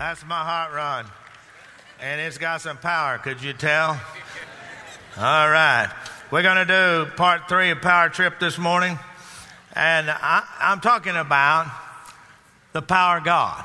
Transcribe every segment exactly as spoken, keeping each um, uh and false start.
That's my hot rod. And it's got some power, could you tell? All right. We're going to do part three of Power Trip this morning. And I, I'm talking about the power of God.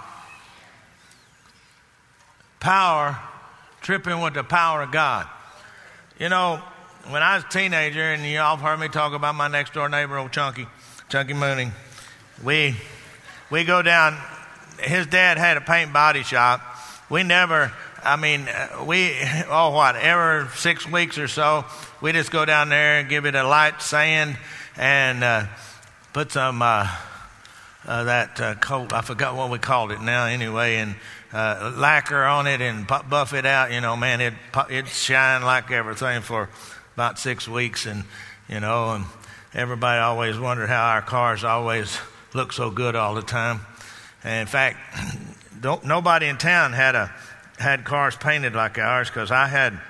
Power, tripping with the power of God. You know, when I was a teenager, and you all have heard me talk about my next door neighbor, old Chunky, Chunky Mooney, we, we go down. His dad had a paint body shop. We never, I mean, we, oh, what, every six weeks or so, we just go down there and give it a light sand and uh, put some, uh, uh, that uh, coat, I forgot what we called it now anyway, and uh, lacquer on it and buff it out. You know, man, it it shine like everything for about six weeks. And, you know, and everybody always wondered how our cars always look so good all the time. And in fact, don't, nobody in town had a had cars painted like ours, because I had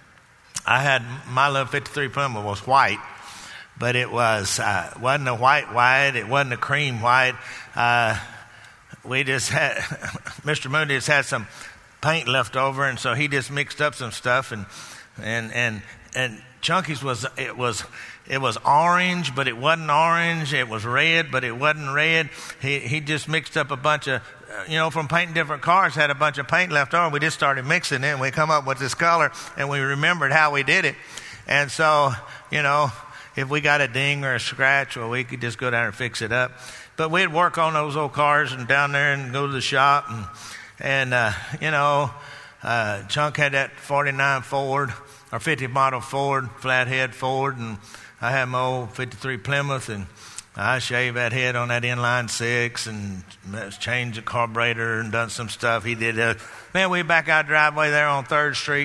I had my little fifty-three Plymouth was white, but it was uh, wasn't a white white. It wasn't a cream white. Uh, we just had Mister Mooney just had some paint left over, and so he just mixed up some stuff, and and and and Chunky's was it was. It was orange, but it wasn't orange. It was red, but it wasn't red. He he just mixed up a bunch of, you know, from painting different cars, had a bunch of paint left over. We just started mixing it, and we come up with this color, and we remembered how we did it. And so, you know, if we got a ding or a scratch, well, we could just go down and fix it up. But we'd work on those old cars and down there and go to the shop. And, and uh, you know, uh, Chunk had that forty-nine Ford, or fifty model Ford, flathead Ford, and I had my old fifty-three Plymouth, and I shaved that head on that inline six and changed the carburetor and done some stuff. He did that. Man, we back out driveway there on third Street.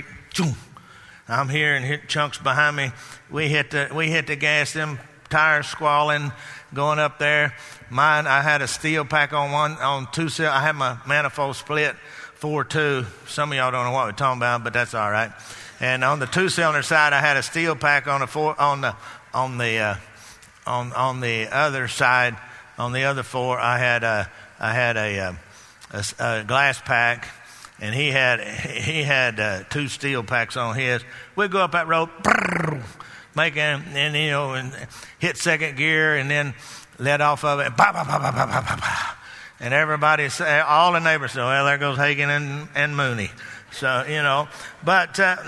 I'm here and hit Chunks behind me. We hit the we hit the gas, them tires squalling, going up there. Mine, I had a steel pack on one, on two. I had my manifold split, four two. Some of y'all don't know what we're talking about, but that's all right. And on the two-cylinder side, I had a steel pack on the four, on the on the uh, on on the other side. On the other four, I had a I had a, a, a glass pack, and he had he had uh, two steel packs on his. We'd go up that road, making and you know, and hit second gear, and then let off of it, bah, bah, bah, bah, bah, bah, bah. And everybody say, all the neighbors say, "Well, there goes Hagen and, and Mooney." So you know, but uh,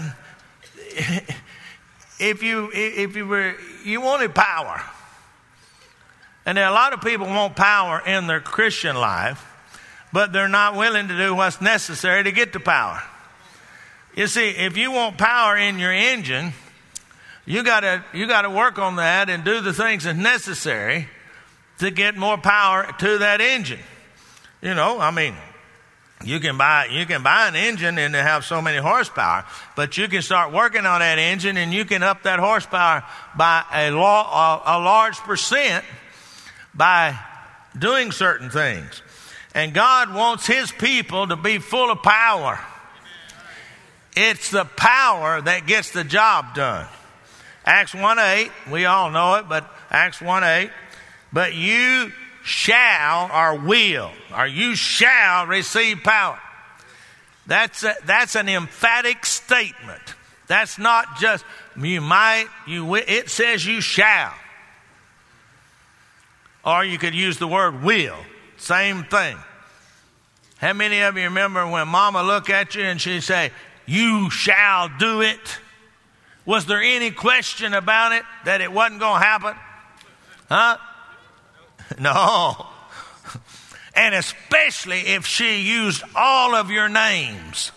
if you if you were you wanted power, and there are a lot of people want power in their Christian life, but they're not willing to do what's necessary to get the power. You see, if you want power in your engine, you gotta you gotta work on that and do the things that's necessary to get more power to that engine. You know, I mean. You can buy you can buy an engine and have so many horsepower, but you can start working on that engine and you can up that horsepower by a, law, a, a large percent by doing certain things. And God wants His people to be full of power. It's the power that gets the job done. Acts one eight, we all know it, but Acts one eight, but you shall or will or you shall receive power. That's a, that's an emphatic statement. That's not just you might, you will. It says you shall. Or you could use the word will. Same thing. How many of you remember when Mama looked at you and she'd say, "You shall do it"? Was there any question about it that it wasn't going to happen? Huh? No. And especially if she used all of your names.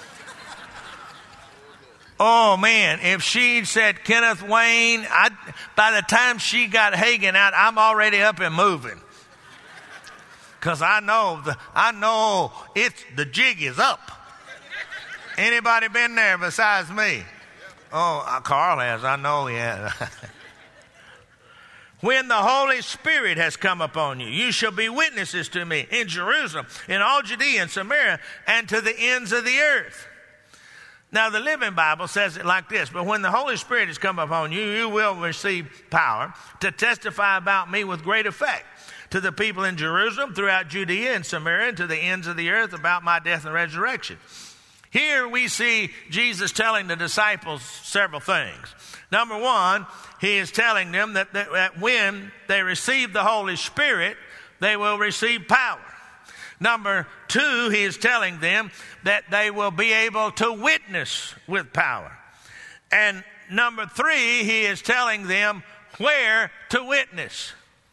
Oh, man, if she said Kenneth Wayne, I, by the time she got Hagen out, I'm already up and moving. Because I know, the, I know it's, the jig is up. Anybody been there besides me? Oh, uh, Carl has. I know he has. When the Holy Spirit has come upon you, you shall be witnesses to me in Jerusalem, in all Judea and Samaria, and to the ends of the earth. Now, the Living Bible says it like this: but when the Holy Spirit has come upon you, you will receive power to testify about me with great effect. to the people in Jerusalem, throughout Judea and Samaria, and to the ends of the earth about my death and resurrection. Here we see Jesus telling the disciples several things. Number one, he is telling them that, that, that when they receive the Holy Spirit, they will receive power. Number two, he is telling them that they will be able to witness with power. And number three, he is telling them where to witness.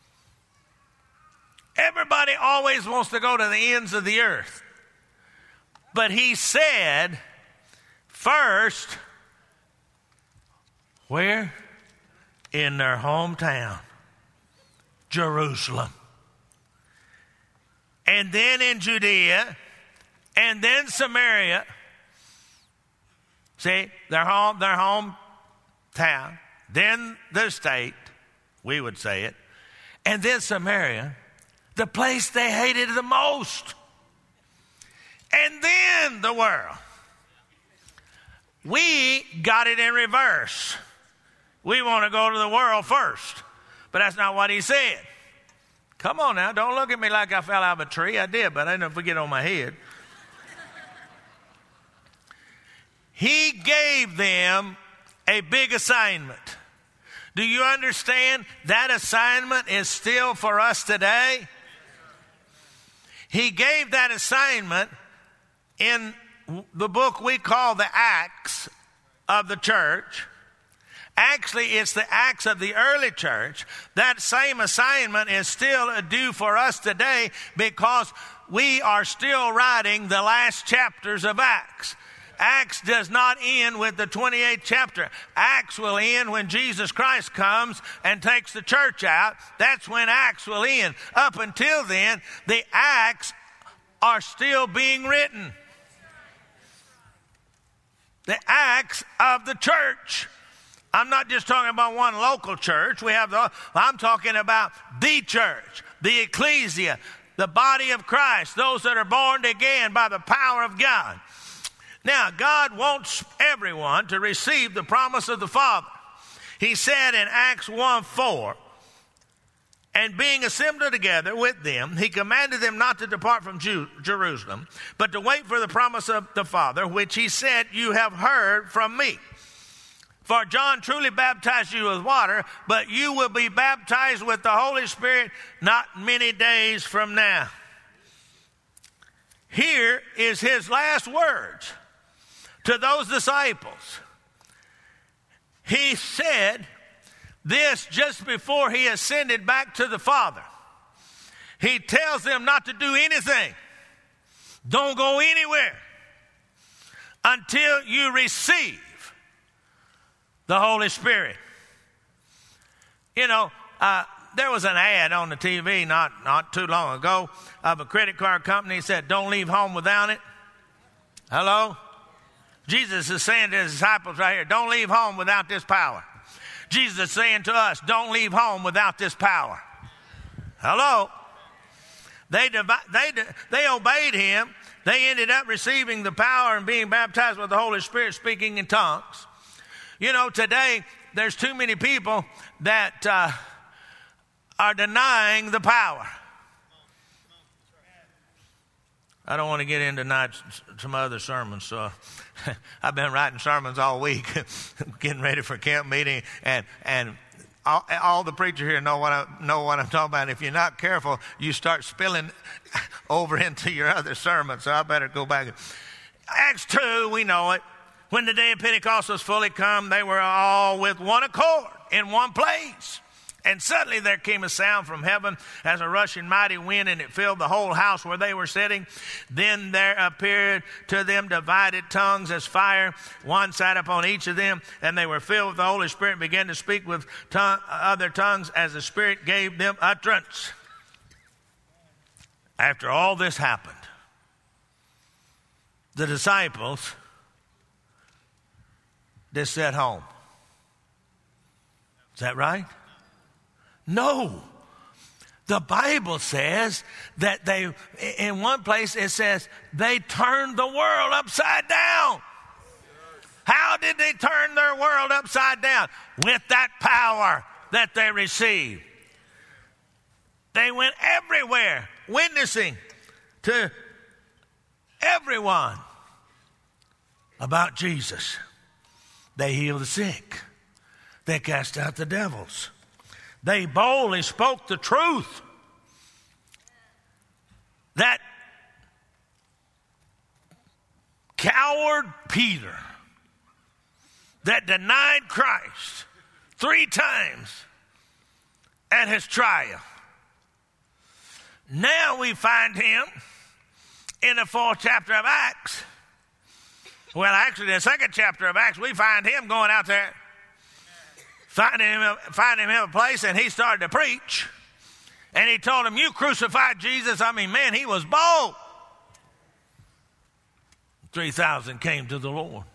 Everybody always wants to go to the ends of the earth. But he said, first, where? In their hometown, Jerusalem. And then in Judea, and then Samaria. See, their home, their hometown, then the state, we would say it, and then Samaria, the place they hated the most, and then the world. We got it in reverse. We want to go to the world first, but that's not what he said. Come on now, don't look at me like I fell out of a tree. I did, but I didn't forget on my head. He gave them a big assignment. Do you understand that assignment is still for us today? He gave that assignment in the book we call the Acts of the church. Actually, it's the Acts of the early church. That same assignment is still due for us today because we are still writing the last chapters of Acts. Acts does not end with the twenty-eighth chapter. Acts will end when Jesus Christ comes and takes the church out. That's when Acts will end. Up until then, the Acts are still being written. The Acts of the church. I'm not just talking about one local church. We have the, I'm talking about the church, the ecclesia, the body of Christ, those that are born again by the power of God. Now, God wants everyone to receive the promise of the Father. He said in Acts one four, and being assembled together with them, he commanded them not to depart from Jew, Jerusalem, but to wait for the promise of the Father, which he said, you have heard from me. For John truly baptized you with water, but you will be baptized with the Holy Spirit not many days from now. Here is his last words to those disciples. He said this just before he ascended back to the Father. He tells them not to do anything. Don't go anywhere until you receive the Holy Spirit. You know, uh, there was an ad on the T V not, not too long ago of a credit card company that said, don't leave home without it. Hello? Jesus is saying to his disciples right here, don't leave home without this power. Jesus is saying to us, don't leave home without this power. Hello? They, they, they obeyed him. They ended up receiving the power and being baptized with the Holy Spirit, speaking in tongues. You know, today, there's too many people that uh, are denying the power. I don't want to get into tonight some other sermons, so I've been writing sermons all week, getting ready for camp meeting, and and all, all the preachers here know what I know what I'm talking about. If you're not careful, you start spilling over into your other sermons. So I better go back. Acts two, we know it. When the day of Pentecost was fully come, they were all with one accord in one place. And suddenly there came a sound from heaven as a rushing mighty wind, and it filled the whole house where they were sitting. Then there appeared to them divided tongues as fire, one sat upon each of them, and they were filled with the Holy Spirit and began to speak with tongue, other tongues as the Spirit gave them utterance. After all this happened, the disciples just sat home. Is that right? No. The Bible says that they, in one place it says, they turned the world upside down. How did they turn their world upside down? With that power that they received. They went everywhere, witnessing to everyone about Jesus. They healed the sick. They cast out the devils. They boldly spoke the truth. That coward Peter that denied Christ three times at his trial. Now we find him in the fourth chapter of Acts. Well, actually, in the second chapter of Acts, we find him going out there, finding him, finding him a place, and he started to preach. And he told him, you crucified Jesus. I mean, man, he was bold. three thousand came to the Lord.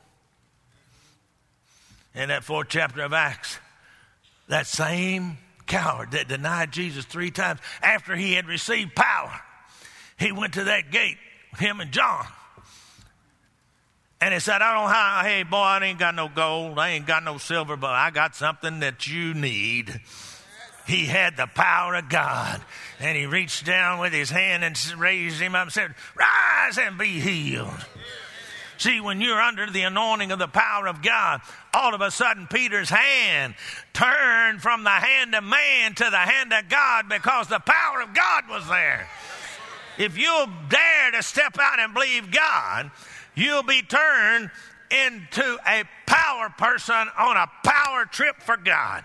In that fourth chapter of Acts, that same coward that denied Jesus three times after he had received power, he went to that gate, him and John. And he said, I don't know how, hey, boy, I ain't got no gold. I ain't got no silver, but I got something that you need. He had the power of God. And he reached down with his hand and raised him up and said, rise and be healed. See, when you're under the anointing of the power of God, all of a sudden Peter's hand turned from the hand of man to the hand of God because the power of God was there. If you'll dare to step out and believe God, you'll be turned into a power person on a power trip for God.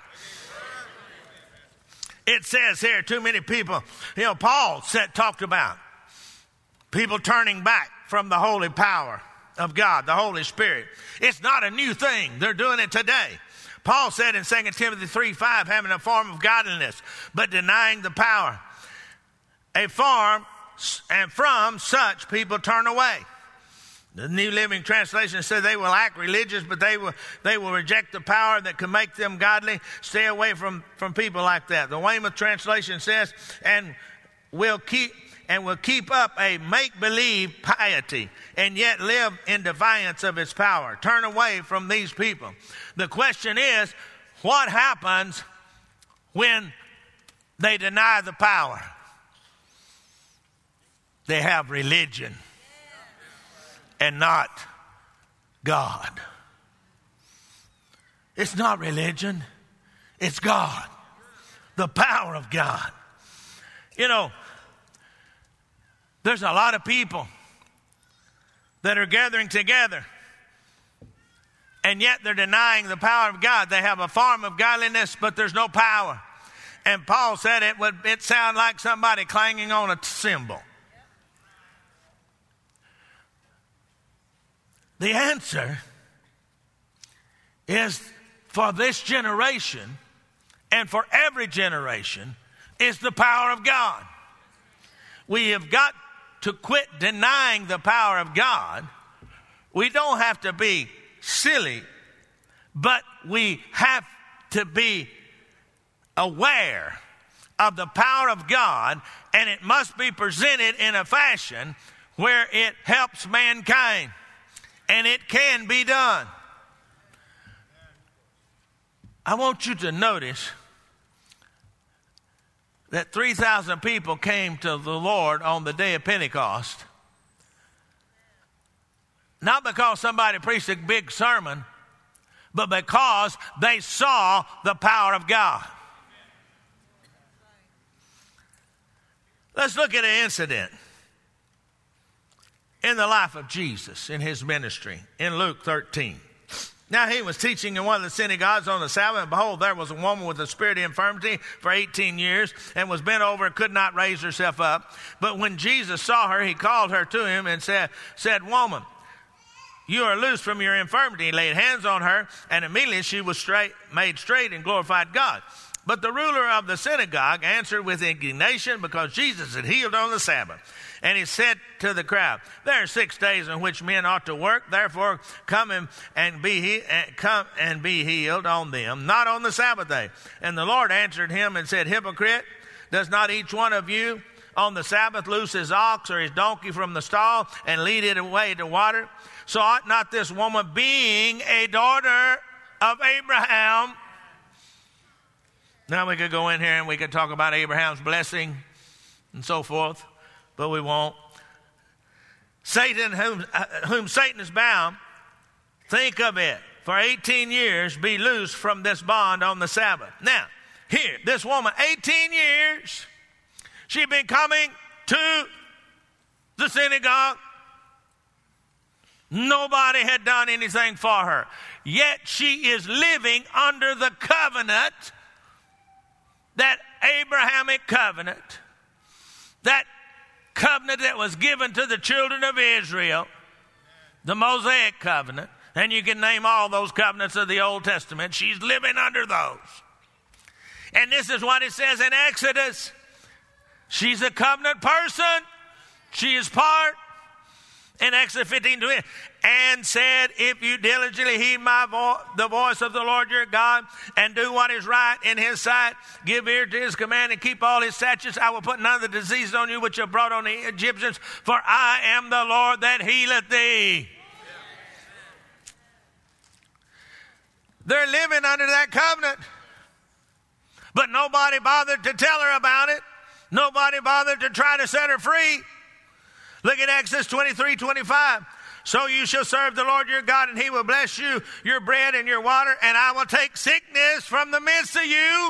It says here, too many people, you know, Paul said, talked about people turning back from the holy power of God, the Holy Spirit. It's not a new thing. They're doing it today. Paul said in Second Timothy three five, having a form of godliness, but denying the power. A form, and from such people turn away. The New Living Translation says they will act religious, but they will they will reject the power that can make them godly. Stay away from, from people like that. The Weymouth Translation says, and will keep and will keep up a make-believe piety and yet live in defiance of its power. Turn away from these people. The question is, what happens when they deny the power? They have religion and not God. It's not religion. It's God. The power of God. You know, there's a lot of people that are gathering together, and yet they're denying the power of God. They have a form of godliness, but there's no power. And Paul said it would it sound like somebody clanging on a cymbal. The answer is for this generation and for every generation is the power of God. We have got to quit denying the power of God. We don't have to be silly, but we have to be aware of the power of God, and it must be presented in a fashion where it helps mankind. And it can be done. I want you to notice that three thousand people came to the Lord on the day of Pentecost. Not because somebody preached a big sermon, but because they saw the power of God. Let's look at an incident in the life of Jesus, in his ministry, in Luke thirteen. Now he was teaching in one of the synagogues on the Sabbath, and behold, there was a woman with a spirit of infirmity for eighteen years, and was bent over and could not raise herself up. But when Jesus saw her, he called her to him and said, said, Woman, you are loosed from your infirmity. He laid hands on her, and immediately she was straight, made straight and glorified God. But the ruler of the synagogue answered with indignation because Jesus had healed on the Sabbath. And he said to the crowd, there are six days in which men ought to work. Therefore, come and, and be he, come and be healed on them, not on the Sabbath day. And the Lord answered him and said, Hypocrite, does not each one of you on the Sabbath loose his ox or his donkey from the stall and lead it away to water? So ought not this woman, being a daughter of Abraham, Now we could go in here and we could talk about Abraham's blessing and so forth, but we won't. Satan, whom, uh, whom Satan is bound, think of it, for eighteen years be loosed from this bond on the Sabbath. Now, here, this woman, eighteen years, she'd been coming to the synagogue. Nobody had done anything for her. Yet she is living under the covenant, that Abrahamic covenant, that covenant that was given to the children of Israel, the Mosaic covenant, and you can name all those covenants of the Old Testament. She's living under those. And this is what it says in Exodus. She's a covenant person. She is part. In Exodus fifteen twenty, and said, if you diligently heed my vo- the voice of the Lord your God, and do what is right in his sight, give ear to his command, and keep all his statutes, I will put none of the diseases on you which have brought on the Egyptians, for I am the Lord that healeth thee. They're living under that covenant, but nobody bothered to tell her about it. Nobody bothered to try to set her free. Look at Exodus twenty-three twenty-five. So you shall serve the Lord your God, and he will bless you, your bread and your water, and I will take sickness from the midst of you.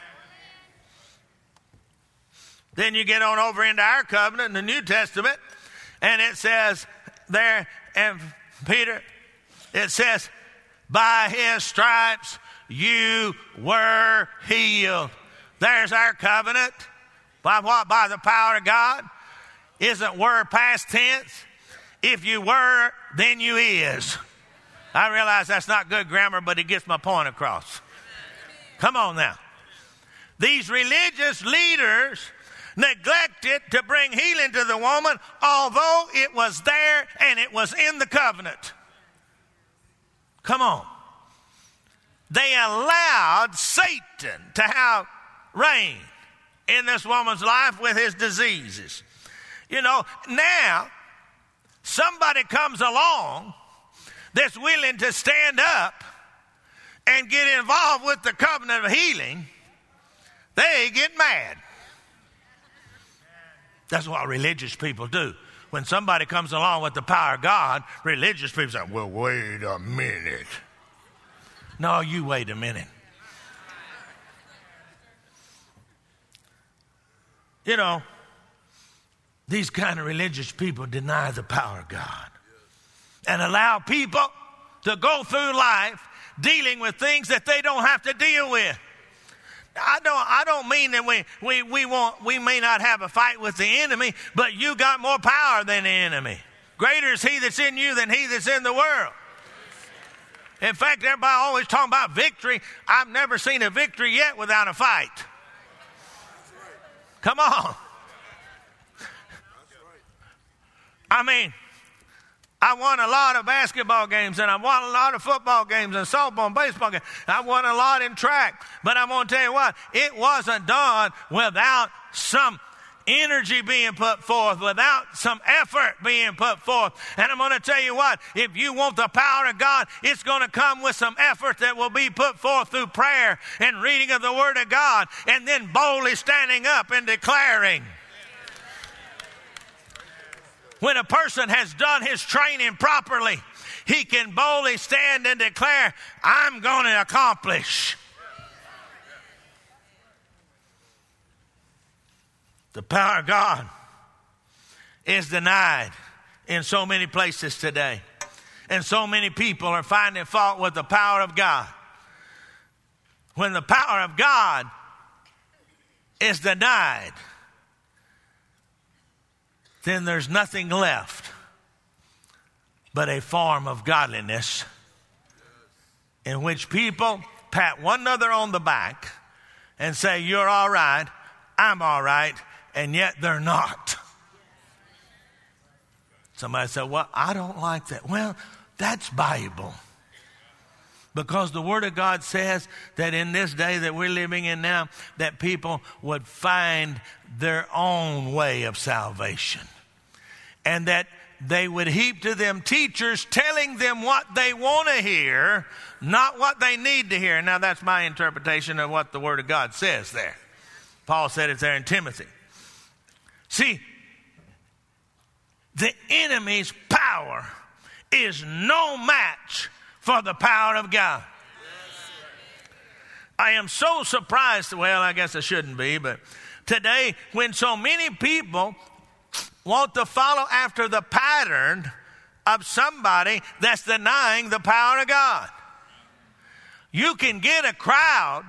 Then you get on over into our covenant in the New Testament, and it says there, and Peter, it says, by his stripes you were healed. There's our covenant. By what? By the power of God. Isn't were past tense? If you were, then you is. I realize that's not good grammar, but it gets my point across. Come on now. These religious leaders neglected to bring healing to the woman, although it was there and it was in the covenant. Come on. They allowed Satan to have reign in this woman's life with his diseases. You know, now somebody comes along that's willing to stand up and get involved with the covenant of healing, they get mad. That's what religious people do. When somebody comes along with the power of God, religious people say, well, wait a minute. No, you wait a minute. You know, these kind of religious people deny the power of God and allow people to go through life dealing with things that they don't have to deal with. I don't, I don't mean that we, we, we, won't, we may not have a fight with the enemy, but you got more power than the enemy. Greater is he that's in you than he that's in the world. In fact, everybody always talking about victory. I've never seen a victory yet without a fight. Come on. I mean, I won a lot of basketball games, and I won a lot of football games and softball and baseball games. I won a lot in track. But I'm going to tell you what, it wasn't done without some energy being put forth, without some effort being put forth. And I'm going to tell you what, if you want the power of God, it's going to come with some effort that will be put forth through prayer and reading of the Word of God, and then boldly standing up and declaring. When a person has done his training properly, he can boldly stand and declare, I'm going to accomplish. The power of God is denied in so many places today. And so many people are finding fault with the power of God. When the power of God is denied, then there's nothing left but a form of godliness in which people pat one another on the back and say, you're all right, I'm all right, and yet they're not. Somebody said, well, I don't like that. Well, that's Bible. Because the Word of God says that in this day that we're living in now, that people would find their own way of salvation. And that they would heap to them teachers telling them what they want to hear, not what they need to hear. Now, that's my interpretation of what the Word of God says there. Paul said it there in Timothy. See, the enemy's power is no match for the power of God. I am so surprised, well, I guess I shouldn't be, but today when so many people want to follow after the pattern of somebody that's denying the power of God. You can get a crowd,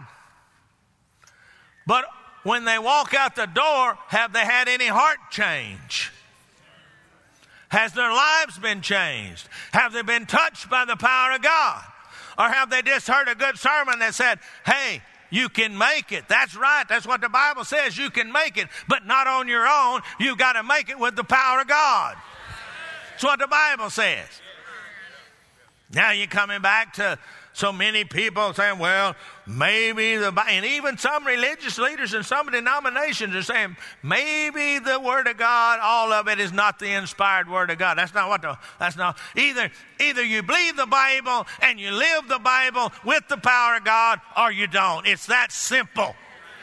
but when they walk out the door, have they had any heart change? Has their lives been changed? Have they been touched by the power of God? Or have they just heard a good sermon that said, hey, you can make it. That's right. That's what the Bible says. You can make it, but not on your own. You've got to make it with the power of God. That's what the Bible says. Now you're coming back to so many people saying, well, maybe the, and even some religious leaders in some denominations are saying, maybe the Word of God, all of it is not the inspired Word of God. That's not what the, that's not, either, either you believe the Bible and you live the Bible with the power of God, or you don't. It's that simple.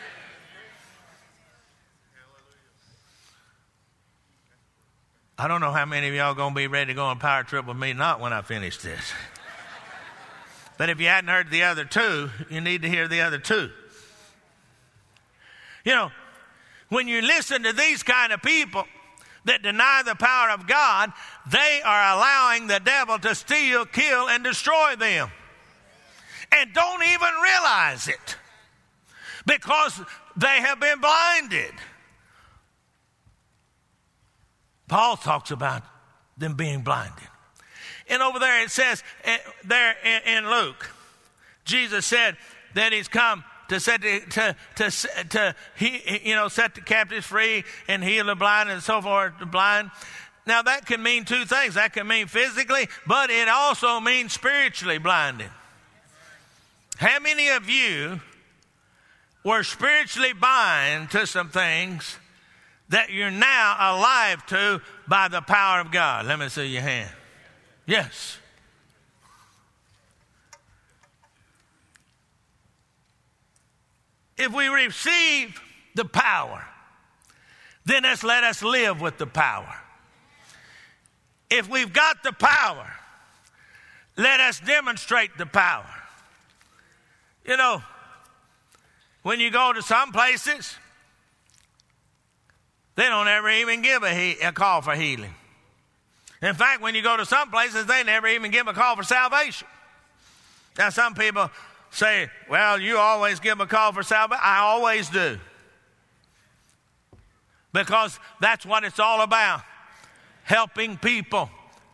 I don't know how many of y'all going to be ready to go on a power trip with me, not when I finish this. But if you hadn't heard the other two, you need to hear the other two. You know, when you listen to these kind of people that deny the power of God, they are allowing the devil to steal, kill, and destroy them. And don't even realize it because they have been blinded. Paul talks about them being blinded. And over there it says, uh, there in, in Luke, Jesus said that he's come to set the, to to to he you know set the captives free and heal the blind and so forth. The blind. Now that can mean two things. That can mean physically, but it also means spiritually blinded. How many of you were spiritually blind to some things that you're now alive to by the power of God? Let me see your hand. Yes. If we receive the power, then let's let us live with the power. If we've got the power, let us demonstrate the power. You know, when you go to some places, they don't ever even give a, he- a call for healing. In fact, when you go to some places, they never even give a call for salvation. Now, some people say, well, you always give a call for salvation. I always do. Because that's what it's all about, helping people.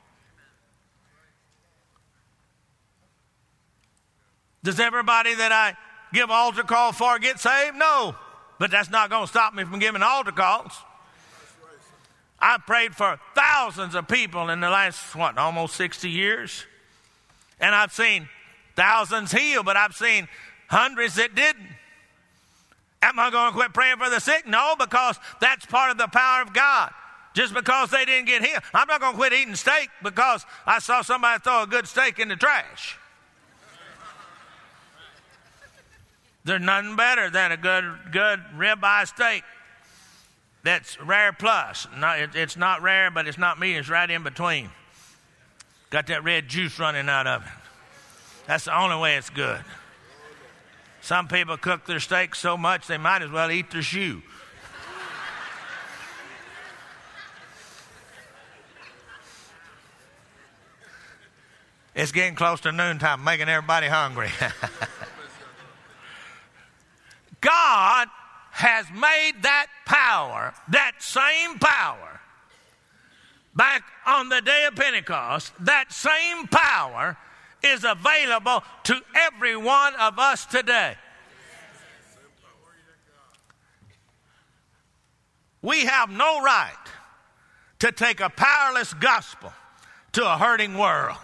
Does everybody that I give altar call for get saved? No. But that's not going to stop me from giving altar calls. I've prayed for thousands of people in the last, what, almost sixty years. And I've seen thousands healed, but I've seen hundreds that didn't. Am I going to quit praying for the sick? No, because that's part of the power of God. Just because they didn't get healed. I'm not going to quit eating steak because I saw somebody throw a good steak in the trash. There's nothing better than a good, good ribeye steak. That's rare plus. Not, it, it's not rare, but it's not me. It's right in between. Got that red juice running out of it. That's the only way it's good. Some people cook their steak so much they might as well eat their shoe. It's getting close to noontime, making everybody hungry. God has made that power, that same power, back on the day of Pentecost, that same power is available to every one of us today. We have no right to take a powerless gospel to a hurting world.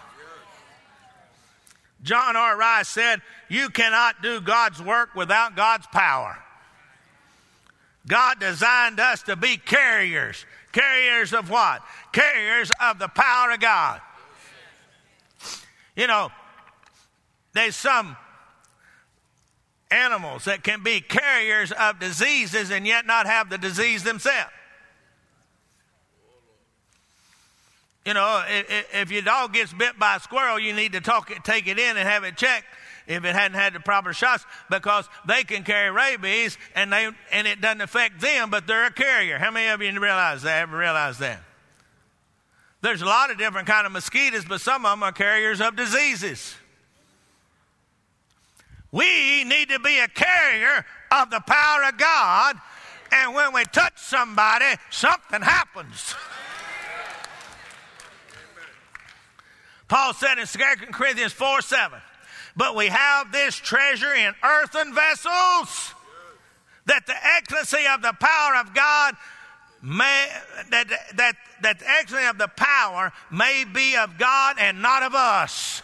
John R. Rice said, you cannot do God's work without God's power. God designed us to be carriers. Carriers of what? Carriers of the power of God. You know, there's some animals that can be carriers of diseases and yet not have the disease themselves. You know, if your dog gets bit by a squirrel, you need to talk it, take it in and have it checked if it hadn't had the proper shots, because they can carry rabies and they and it doesn't affect them, but they're a carrier. How many of you realize that? Ever realize that? There's a lot of different kind of mosquitoes, but some of them are carriers of diseases. We need to be a carrier of the power of God, and when we touch somebody, something happens. Paul said in Second Corinthians four seven, but we have this treasure in earthen vessels, that the excellency of the power of God may, that, that, that the excellency of the power may be of God and not of us.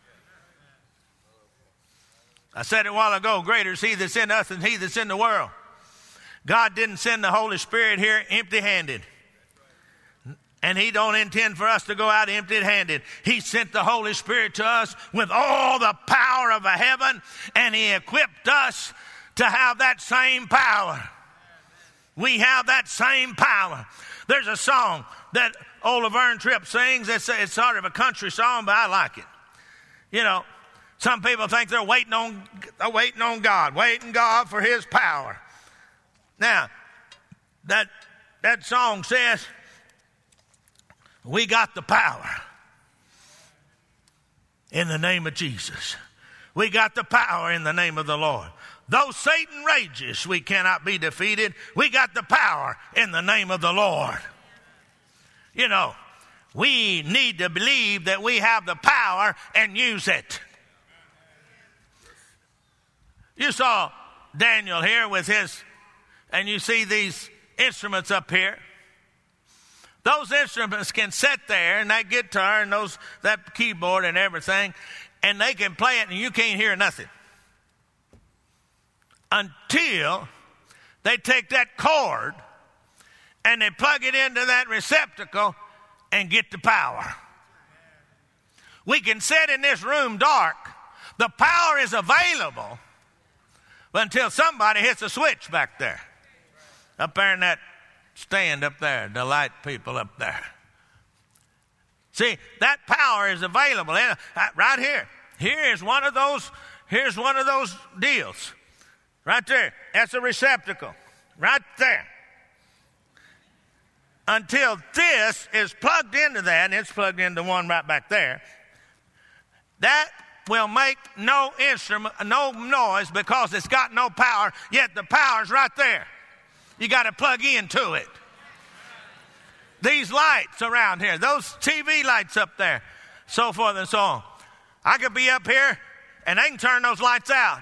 I said it a while ago, greater is he that's in us than he that's in the world. God didn't send the Holy Spirit here empty-handed. And he don't intend for us to go out empty-handed. He sent the Holy Spirit to us with all the power of heaven, and he equipped us to have that same power. We have that same power. There's a song that old Laverne Tripp sings. It's, it's sort of a country song, but I like it. You know, some people think they're waiting on, they're waiting on God, waiting God for his power. Now, that, that song says, we got the power in the name of Jesus. We got the power in the name of the Lord. Though Satan rages, we cannot be defeated. We got the power in the name of the Lord. You know, we need to believe that we have the power and use it. You saw Daniel here with his, and you see these instruments up here. Those instruments can sit there, and that guitar and those that keyboard and everything, and they can play it and you can't hear nothing. Until they take that cord and they plug it into that receptacle and get the power. We can sit in this room dark. The power is available until somebody hits a switch back there. Up there in that stand up there, the light people up there. See, that power is available right here. Here is one of those, here's one of those deals. Right there. That's a receptacle. Right there. Until this is plugged into that, and it's plugged into one right back there, that will make no instrument, no noise, because it's got no power, yet the power's right there. You got to plug into it. These lights around here, those T V lights up there, so forth and so on. I could be up here and they can turn those lights out.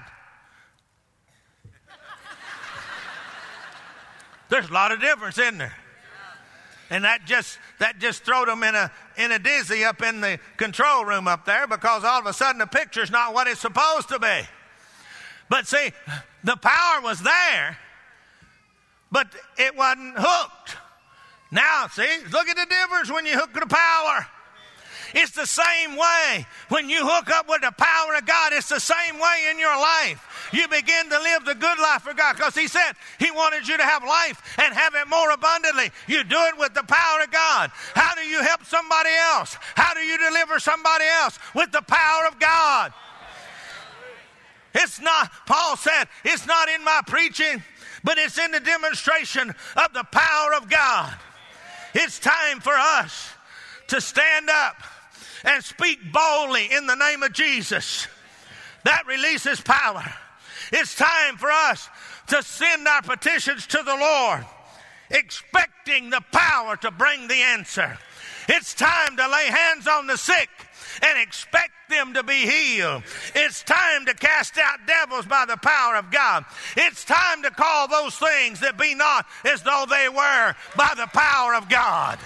There's a lot of difference in there. And that just that just throwed them in a in a dizzy up in the control room up there, because all of a sudden the picture's not what it's supposed to be. But see, the power was there, but it wasn't hooked. Now, see, look at the difference when you hook the power. It's the same way. When you hook up with the power of God, it's the same way in your life. You begin to live the good life for God, because he said he wanted you to have life and have it more abundantly. You do it with the power of God. How do you help somebody else? How do you deliver somebody else? With the power of God. It's not, Paul said, it's not in my preaching, but it's in the demonstration of the power of God. It's time for us to stand up and speak boldly in the name of Jesus. That releases power. It's time for us to send our petitions to the Lord, expecting the power to bring the answer. It's time to lay hands on the sick and expect them to be healed. It's time to cast out devils by the power of God. It's time to call those things that be not as though they were, by the power of God.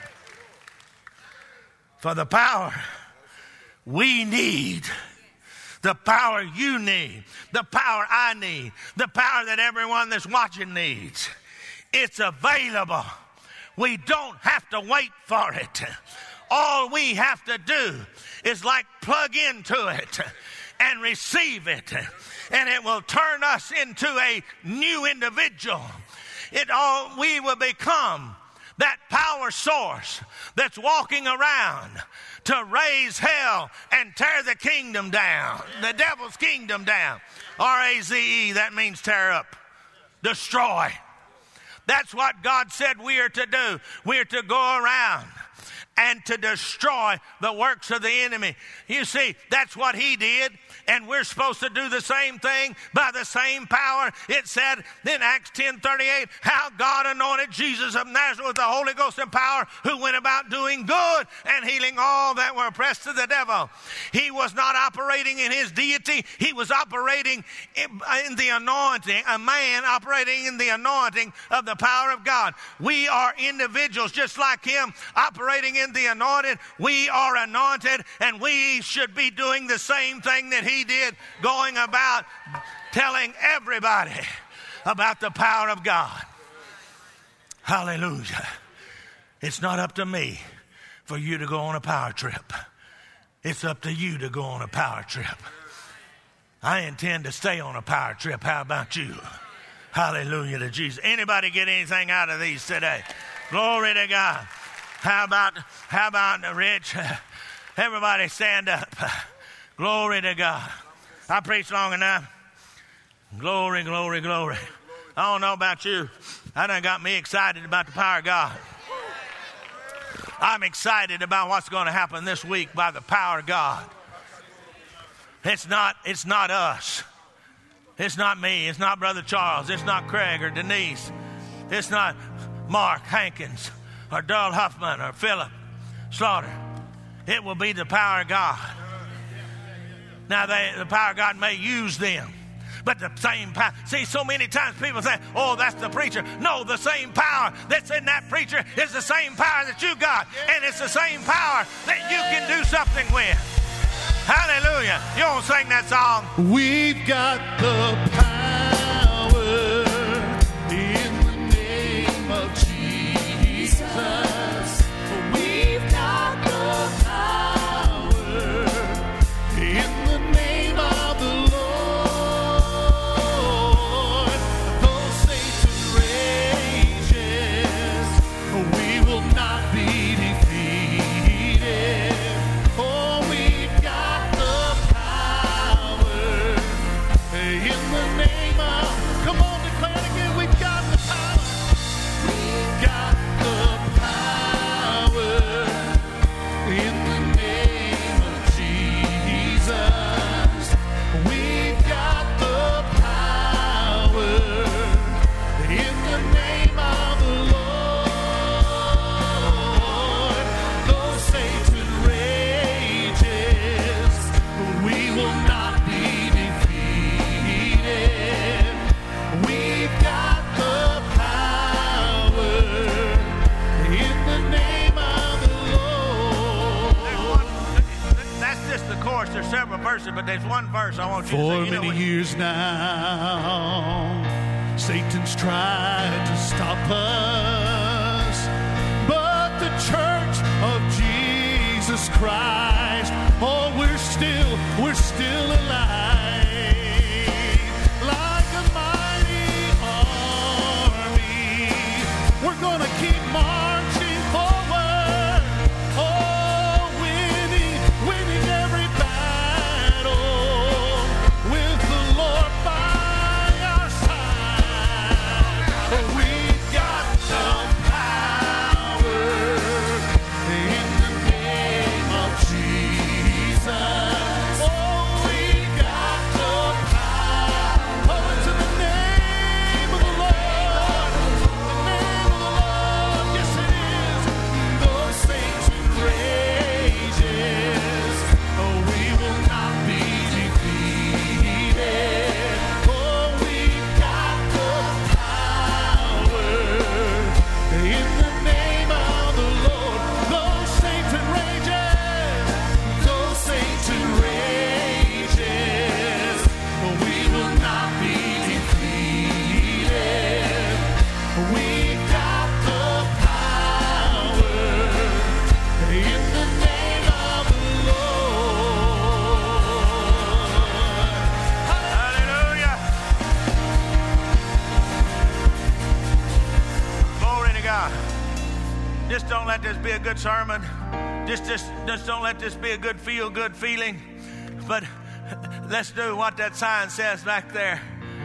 For the power we need, The power you need, the power I need, the power that everyone that's watching needs. It's available. We don't have to wait for it. All we have to do is like plug into it and receive it, and it will turn us into a new individual. It all we will become that power source that's walking around to raise hell and tear the kingdom down, the devil's kingdom down. R A Z E, that means tear up, destroy. That's what God said we are to do. We are to go around and to destroy the works of the enemy. You see, that's what he did. And we're supposed to do the same thing by the same power. It said in Acts ten thirty-eight, how God anointed Jesus of Nazareth with the Holy Ghost and power, who went about doing good and healing all that were oppressed of the devil. He was not operating in his deity. He was operating in, in the anointing, a man operating in the anointing of the power of God. We are individuals just like him, operating in the anointed. We are anointed, and we should be doing the same thing that he did, going about telling everybody about the power of God. Hallelujah. It's not up to me for you to go on a power trip. It's up to you to go on a power trip. I intend to stay on a power trip. How about you? Hallelujah to Jesus. Anybody get anything out of these today? Glory to God. How about, how about Rich? Everybody stand up. Glory to God. I preached long enough. Glory, glory, glory. I don't know about you. That done got me excited about the power of God. I'm excited about what's going to happen this week by the power of God. It's not, it's not us. It's not me. It's not Brother Charles. It's not Craig or Denise. It's not Mark Hankins or Darrell Huffman or Philip Slaughter. It will be the power of God. Now, they, the power of God may use them, but the same power. See, so many times people say, oh, that's the preacher. No, the same power that's in that preacher is the same power that you got, and it's the same power that you can do something with. Hallelujah. You don't sing that song. We've got the power in the name of Jesus. We've got the power in the name of the Lord. Though Satan rages, we will not be defeated. Oh, we've got the power in the name of, come on, declare it again, we've got the power. We've got the power in the name of Jesus. We've got the power in the name of the Lord. Though Satan rages, we will not be defeated. We've got the power in the name of the Lord. That's just the chorus. There's several verses, but there's one verse I want you to For sing. You know many what- years now, Satan's tried to stop us, but the Church of Jesus Christ, oh, we're still, we're still alive. Like a mighty army, we're gonna keep marching forward. Oh, winning, winning every battle with the Lord by our side. We've got the power in the name of Jesus. Oh, we've got just don't let this be a good sermon. Just, just, just don't let this be a good feel, good feeling. But let's do what that sign says back there.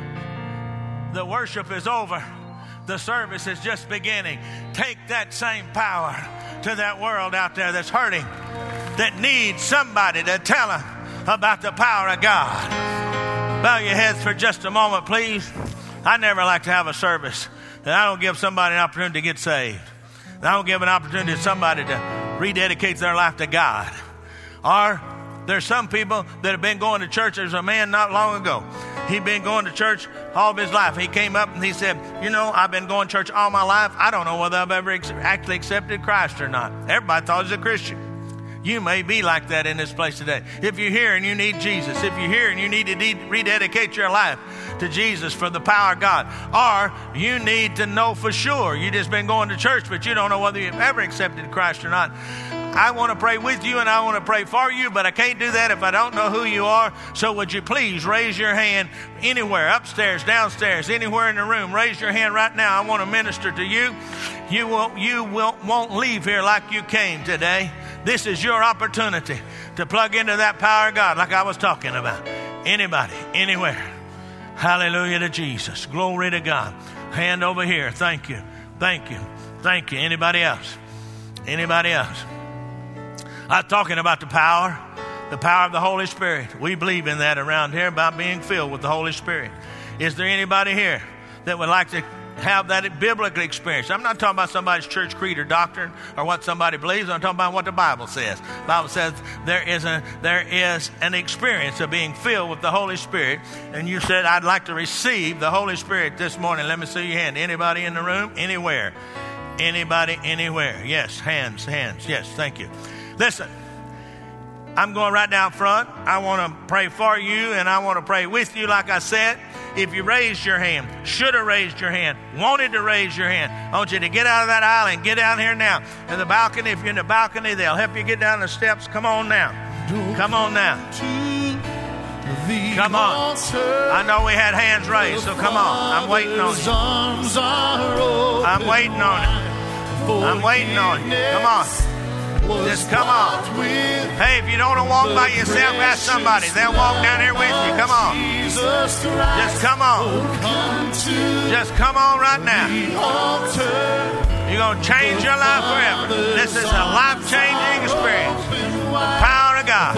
The worship is over. The service is just beginning. Take that same power to that world out there that's hurting, that needs somebody to tell them about the power of God. Bow your heads for just a moment, please. I never like to have a service that I don't give somebody an opportunity to get saved. I don't give an opportunity to somebody to rededicate their life to God. Or there's some people that have been going to church. There's a man not long ago. He'd been going to church all of his life. He came up and he said, you know, I've been going to church all my life. I don't know whether I've ever ex- actually accepted Christ or not. Everybody thought he was a Christian. You may be like that in this place today. If you're here and you need Jesus, if you're here and you need to de- rededicate your life to Jesus for the power of God, or you need to know for sure, you've just been going to church, but you don't know whether you've ever accepted Christ or not, I want to pray with you and I want to pray for you, but I can't do that if I don't know who you are. So would you please raise your hand anywhere, upstairs, downstairs, anywhere in the room. Raise your hand right now. I want to minister to you. You won't, you will, won't leave here like you came today. This is your opportunity to plug into that power of God like I was talking about. Anybody, anywhere. Hallelujah to Jesus. Glory to God. Hand over here. Thank you. Thank you. Thank you. Anybody else? Anybody else? I'm talking about the power, the power of the Holy Spirit. We believe in that around here about being filled with the Holy Spirit. Is there anybody here that would like to have that biblical experience? I'm not talking about somebody's church creed or doctrine or what somebody believes. I'm talking about what the Bible says. The Bible says there is a there is an experience of being filled with the Holy Spirit. And you said, I'd like to receive the Holy Spirit this morning. Let me see your hand. Anybody in the room? Anywhere? Anybody anywhere? Yes, hands, hands. Yes, thank you. Listen, I'm going right down front. I want to pray for you and I want to pray with you. Like I said, if you raised your hand, should have raised your hand, wanted to raise your hand, I want you to get out of that aisle and get down here now. In the balcony, if you're in the balcony, they'll help you get down the steps. Come on now. Come on now. Come on. I know we had hands raised, so come on. I'm waiting on you. I'm waiting on it. I'm waiting on you. Come on. Just come on. Hey, if you don't want to walk by yourself, ask somebody. They'll walk down here with you. Come on. Just come on. Just come on right now. You're going to change your life forever. This is a life-changing experience. The power of God.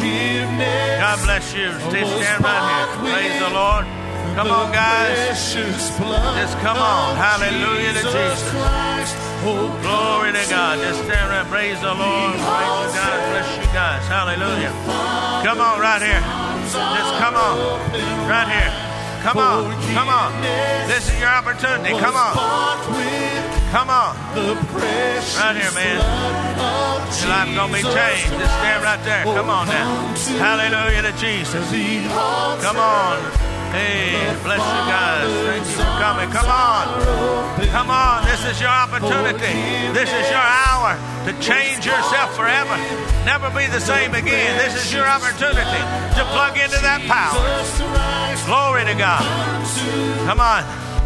God bless you. Stay stand right here. Praise the Lord. Come on, guys. Just come on. Hallelujah to Jesus. Glory to God. Just stand right. Praise the Lord. Praise you guys. Bless you guys. Hallelujah. Come on right here. Just come on. Right here. Come on. Come on. This is your opportunity. Come on. Come on. Right here, man. Your life's going to be changed. Just stand right there. Come on now. Hallelujah to Jesus. Come on. Hey, bless you guys. Thank you for coming. Come on. Come on. This is your opportunity. This is your hour to change yourself forever. Never be the same again. This is your opportunity to plug into that power. Glory to God. Come on.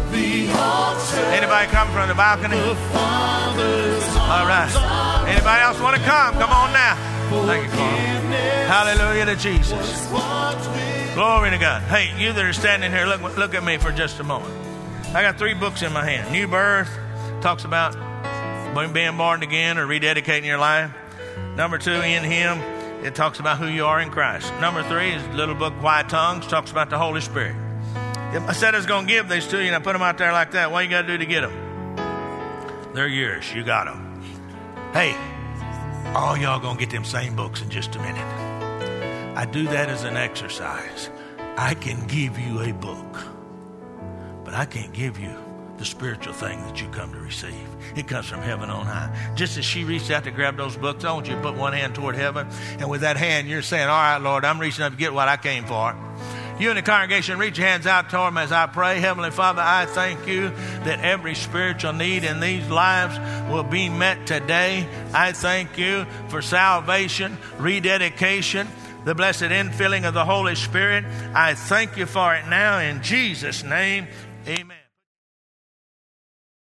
Anybody come from the balcony? All right. Anybody else want to come? Come on now. Thank you, Carl. Hallelujah to Jesus. Glory to God. Hey, you that are standing here, look, look at me for just a moment. I got three books in my hand. New Birth talks about being born again or rededicating your life. Number two, In Him, it talks about who you are in Christ. Number three is a little book, Quiet Tongues, talks about the Holy Spirit. If I said I was going to give these to you and I put them out there like that, what you got to do to get them? They're yours. You got them. Hey, all y'all going to get them same books in just a minute. I do that as an exercise. I can give you a book, but I can't give you the spiritual thing that you come to receive. It comes from heaven on high. Just as she reached out to grab those books, I want you to put one hand toward heaven, and with that hand, you're saying, all right, Lord, I'm reaching up to get what I came for. You in the congregation, reach your hands out toward me as I pray. Heavenly Father, I thank you that every spiritual need in these lives will be met today. I thank you for salvation, rededication, the blessed infilling of the Holy Spirit. I thank you for it now in Jesus' name. Amen.